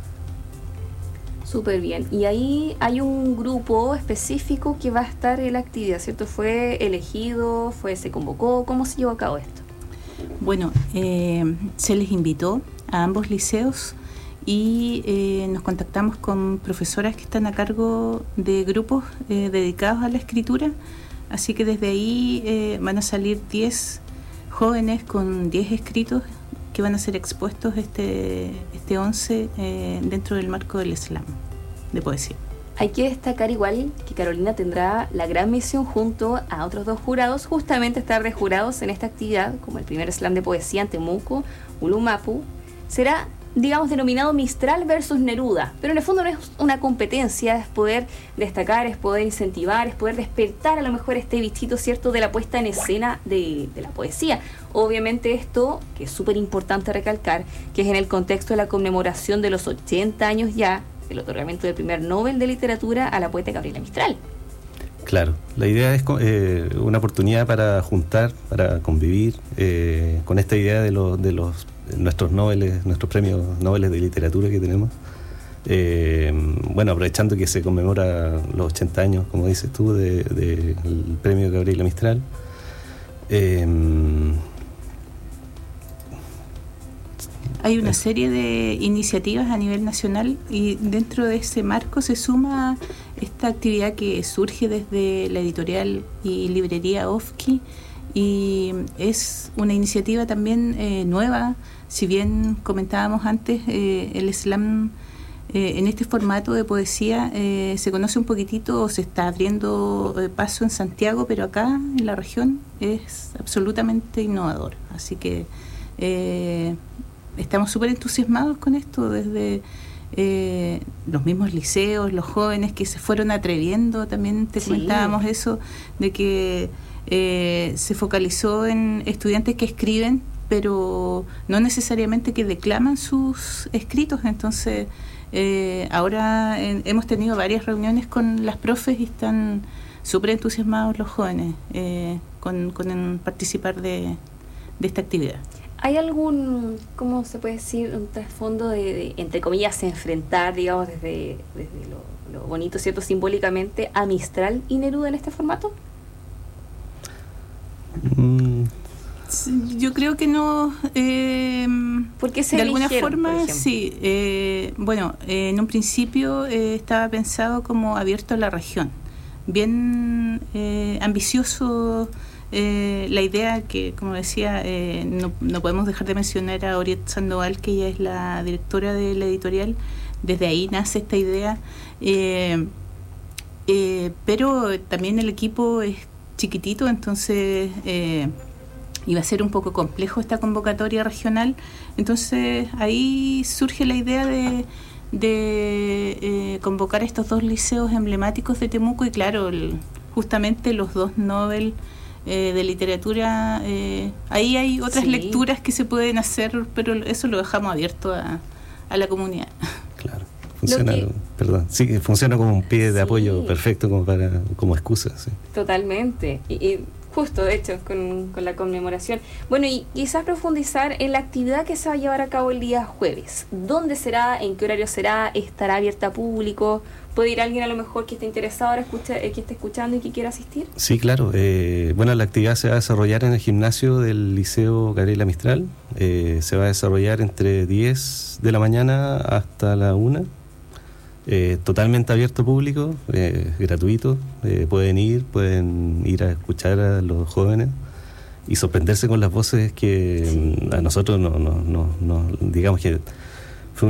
Súper bien. Y ahí hay un grupo específico que va a estar en la actividad, ¿cierto? ¿Fue elegido? ¿Se convocó? ¿Cómo se llevó a cabo esto? Bueno, se les invitó a ambos liceos y nos contactamos con profesoras que están a cargo de grupos dedicados a la escritura, así que desde ahí van a salir 10 jóvenes con 10 escritos que van a ser expuestos este 11 dentro del marco del slam de poesía. Hay que destacar igual que Carolina tendrá la gran misión junto a otros dos jurados, justamente estar de jurados en esta actividad, como el primer slam de poesía en Temuco, Ulumapu. Será, digamos, denominado Mistral versus Neruda, pero en el fondo no es una competencia, es poder destacar, es poder incentivar, es poder despertar a lo mejor este bichito, ¿cierto?, de la puesta en escena de la poesía. Obviamente esto, que es súper importante recalcar, que es en el contexto de la conmemoración de los 80 años ya del otorgamiento del primer Nobel de Literatura a la poeta Gabriela Mistral. Claro, la idea es una oportunidad para juntar, para convivir con esta idea de nuestros Nobeles, nuestros premios Nobel de literatura que tenemos. Bueno, aprovechando que se conmemora los 80 años, como dices tú, del premio Gabriela Mistral. Hay una serie de iniciativas a nivel nacional y dentro de ese marco se suma esta actividad que surge desde la editorial y librería Ofki, y es una iniciativa también nueva. Si bien comentábamos antes, el slam en este formato de poesía se conoce un poquitito, se está abriendo paso en Santiago, pero acá en la región es absolutamente innovador, así que estamos súper entusiasmados con esto, desde los mismos liceos, los jóvenes que se fueron atreviendo. También te comentábamos eso, de que se focalizó en estudiantes que escriben, pero no necesariamente que declaman sus escritos. Entonces ahora hemos tenido varias reuniones con las profes y están súper entusiasmados los jóvenes con participar de esta actividad. ¿Hay algún, cómo se puede decir, un trasfondo de entre comillas, enfrentar, digamos, desde lo bonito, ¿cierto?, simbólicamente, a Mistral y Neruda en este formato? Yo creo que no. ¿Por qué se de alguna eligieron, forma, sí. Bueno, en un principio estaba pensado como abierto a la región. Bien ambicioso. La idea que, como decía, no podemos dejar de mencionar a Oriet Sandoval, que ella es la directora de la editorial. Desde ahí nace esta idea, pero también el equipo es chiquitito, entonces iba a ser un poco complejo esta convocatoria regional. Entonces ahí surge la idea de convocar estos dos liceos emblemáticos de Temuco, y claro, justamente los dos Nobel de literatura, ahí hay otras lecturas que se pueden hacer, pero eso lo dejamos abierto a la comunidad. Claro, funciona como un pie de apoyo perfecto como excusa. Sí. Totalmente. Y Justo, de hecho, con la conmemoración. Bueno, y quizás profundizar en la actividad que se va a llevar a cabo el día jueves. ¿Dónde será? ¿En qué horario será? ¿Estará abierta a público? ¿Puede ir alguien a lo mejor que esté interesado ahora, que esté escuchando y que quiera asistir? Sí, claro. Bueno, la actividad se va a desarrollar en el gimnasio del Liceo Gabriela Mistral. Se va a desarrollar entre 10 de la mañana hasta la 1. Totalmente abierto al público, gratuito. Pueden ir a escuchar a los jóvenes y sorprenderse con las voces que a nosotros no digamos que fue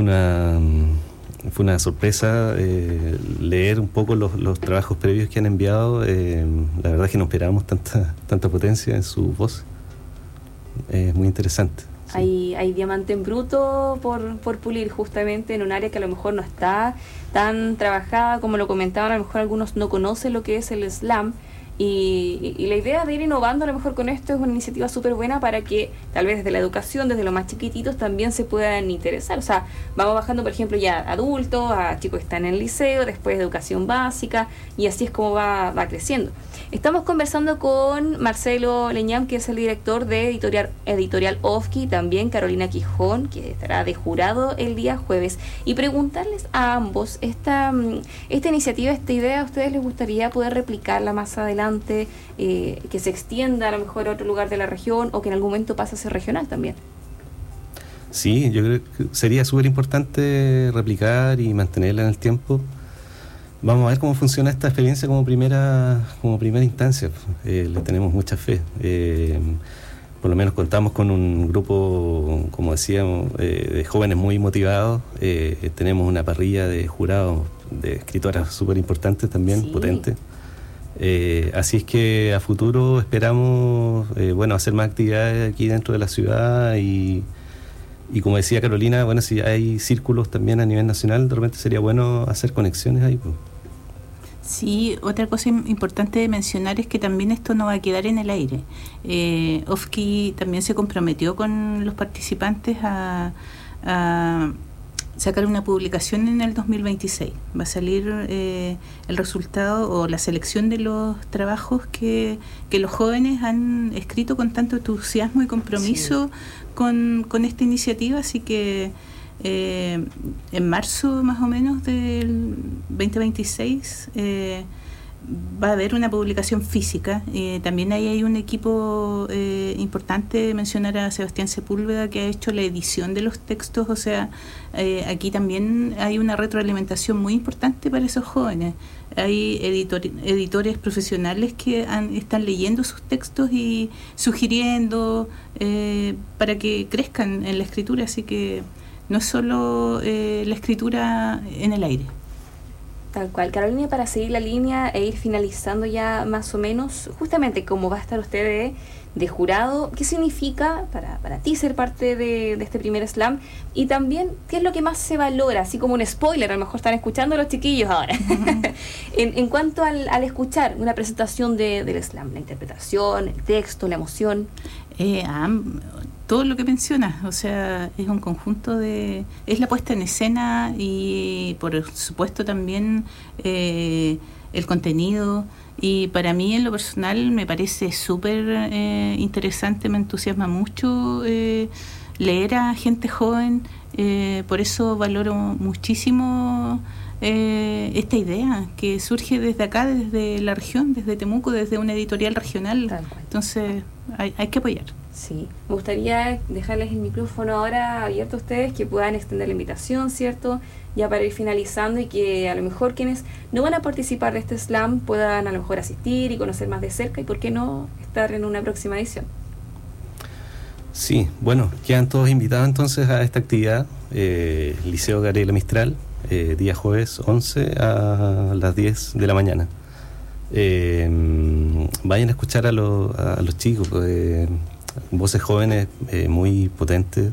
una sorpresa leer un poco los trabajos previos que han enviado. La verdad es que no esperábamos tanta potencia en su voz. Es muy interesante. Hay diamante en bruto por pulir, justamente en un área que a lo mejor no está tan trabajada como lo comentaban. A lo mejor algunos no conocen lo que es el slam. Y la idea de ir innovando a lo mejor con esto es una iniciativa súper buena para que tal vez desde la educación, desde los más chiquititos también se puedan interesar. O sea, vamos bajando por ejemplo ya adultos, a chicos que están en el liceo, después educación básica, y así es como va creciendo. Estamos conversando con Marcelo Leñán, que es el director de Editorial Ofki, también Carolina Quijón, que estará de jurado el día jueves, y preguntarles a ambos, esta iniciativa, esta idea, ¿a ustedes les gustaría poder replicarla más adelante, que se extienda a lo mejor a otro lugar de la región o que en algún momento pase a ser regional también? Sí, yo creo que sería súper importante replicar y mantenerla en el tiempo. Vamos a ver cómo funciona esta experiencia como primera instancia. Le tenemos mucha fe. Por lo menos contamos con un grupo, como decíamos, de jóvenes muy motivados. Tenemos una parrilla de jurados, de escritoras súper importantes también, potentes. Así es que a futuro esperamos hacer más actividades aquí dentro de la ciudad y como decía Carolina, bueno, si hay círculos también a nivel nacional, de repente sería bueno hacer conexiones ahí, pues. Sí, otra cosa importante de mencionar es que también esto no va a quedar en el aire. Ofki también se comprometió con los participantes a sacar una publicación en el 2026. Va a salir el resultado o la selección de los trabajos que los jóvenes han escrito con tanto entusiasmo y compromiso con esta iniciativa, así que en marzo más o menos del 2026 va a haber una publicación física. También ahí hay un equipo importante, mencionar a Sebastián Sepúlveda, que ha hecho la edición de los textos. O sea, aquí también hay una retroalimentación muy importante para esos jóvenes. Hay editores profesionales que están leyendo sus textos y sugiriendo para que crezcan en la escritura, así que no es solo la escritura en el aire. Tal cual. Carolina, para seguir la línea e ir finalizando ya más o menos, justamente cómo va a estar usted de jurado, ¿qué significa para ti ser parte de este primer slam? Y también, ¿qué es lo que más se valora? Así como un spoiler, a lo mejor están escuchando los chiquillos ahora. en cuanto al escuchar una presentación del slam, la interpretación, el texto, la emoción. Todo lo que mencionas, o sea, es un conjunto es la puesta en escena y por supuesto también el contenido. Y para mí en lo personal me parece súper interesante, me entusiasma mucho leer a gente joven, por eso valoro muchísimo esta idea que surge desde acá, desde la región, desde Temuco, desde una editorial regional. Entonces hay que apoyar. Sí, me gustaría dejarles el micrófono ahora abierto a ustedes, que puedan extender la invitación, ¿cierto? Ya para ir finalizando, y que a lo mejor quienes no van a participar de este slam puedan a lo mejor asistir y conocer más de cerca, y por qué no estar en una próxima edición. Sí, bueno, quedan todos invitados entonces a esta actividad, Liceo Gabriela Mistral, día jueves 11 a las 10 de la mañana. Vayan a escuchar a los chicos, voces jóvenes muy potentes,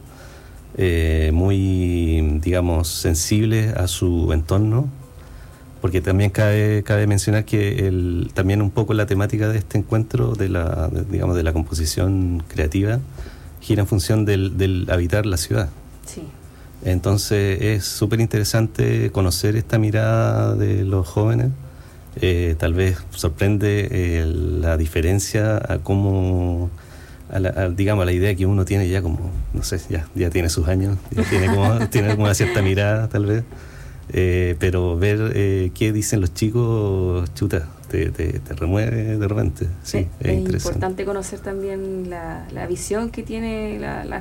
muy, digamos, sensibles a su entorno, porque también cabe mencionar que también un poco la temática de este encuentro de la composición creativa gira en función del habitar la ciudad. Sí. Entonces es súper interesante conocer esta mirada de los jóvenes Tal vez sorprende la diferencia a cómo, digamos, a la idea que uno tiene ya como, no sé, ya tiene sus años, ya tiene como una cierta mirada tal vez, pero ver qué dicen los chicos, chuta, te remueve de repente. Sí, es interesante. Importante conocer también la visión que tiene la